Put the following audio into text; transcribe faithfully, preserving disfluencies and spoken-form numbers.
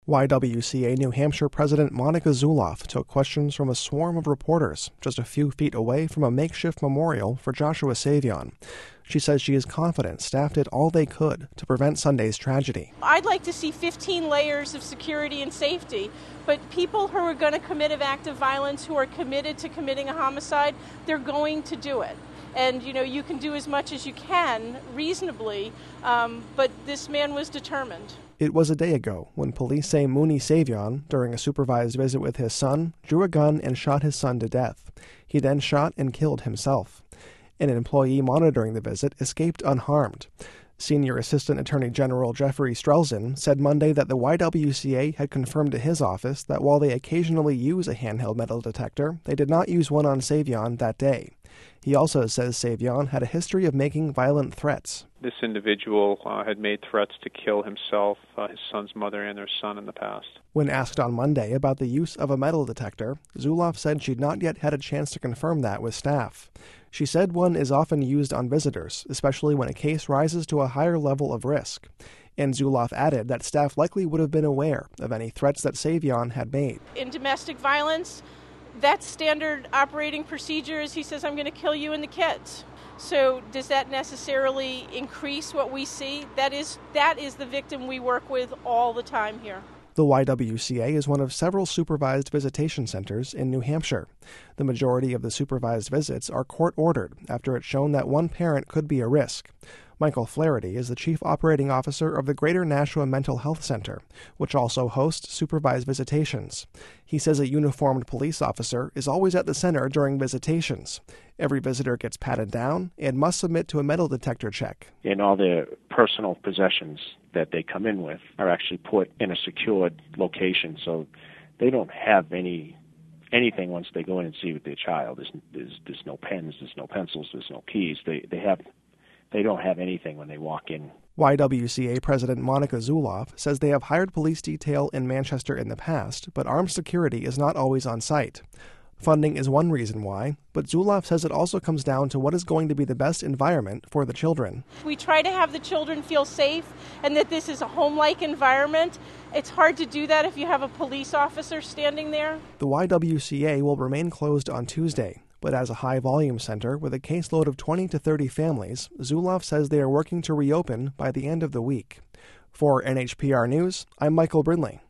Y W C A New Hampshire President Monica Zuloff took questions from a swarm of reporters just a few feet away from a makeshift memorial for Joshua Savion. She says she is confident staff did all they could to prevent Sunday's tragedy. I'd like to see fifteen layers of security and safety, but people who are going to commit an act of violence, who are committed to committing a homicide, they're going to do it. And, you know, you can do as much as you can reasonably, um, but this man was determined. It was a day ago when police say Mooney Savion, during a supervised visit with his son, drew a gun and shot his son to death. He then shot and killed himself. An employee monitoring the visit escaped unharmed. Senior Assistant Attorney General Jeffrey Strelzin said Monday that the Y W C A had confirmed to his office that while they occasionally use a handheld metal detector, they did not use one on Savion that day. He also says Savion had a history of making violent threats. This individual uh, had made threats to kill himself, uh, his son's mother, and their son in the past. When asked on Monday about the use of a metal detector, Zuloff said she'd not yet had a chance to confirm that with staff. She said one is often used on visitors, especially when a case rises to a higher level of risk. And Zuloff added that staff likely would have been aware of any threats that Savion had made. In domestic violence, that's standard operating procedures. He says, I'm going to kill you and the kids. So does that necessarily increase what we see? That is, that is the victim we work with all the time here. The Y W C A is one of several supervised visitation centers in New Hampshire. The majority of the supervised visits are court-ordered after it's shown that one parent could be a risk. Michael Flaherty is the Chief Operating Officer of the Greater Nashua Mental Health Center, which also hosts supervised visitations. He says a uniformed police officer is always at the center during visitations. Every visitor gets patted down and must submit to a metal detector check. And all their personal possessions that they come in with are actually put in a secured location, so they don't have any anything once they go in and see with their child. There's, there's, there's no pens, there's no pencils, there's no keys. They, they have... They don't have anything when they walk in. Y W C A President Monica Zuloff says they have hired police detail in Manchester in the past, but armed security is not always on site. Funding is one reason why, but Zuloff says it also comes down to what is going to be the best environment for the children. We try to have the children feel safe and that this is a home-like environment. It's hard to do that if you have a police officer standing there. The Y W C A will remain closed on Tuesday. But as a high-volume center with a caseload of twenty to thirty families, Zuloff says they are working to reopen by the end of the week. For N H P R News, I'm Michael Brindley.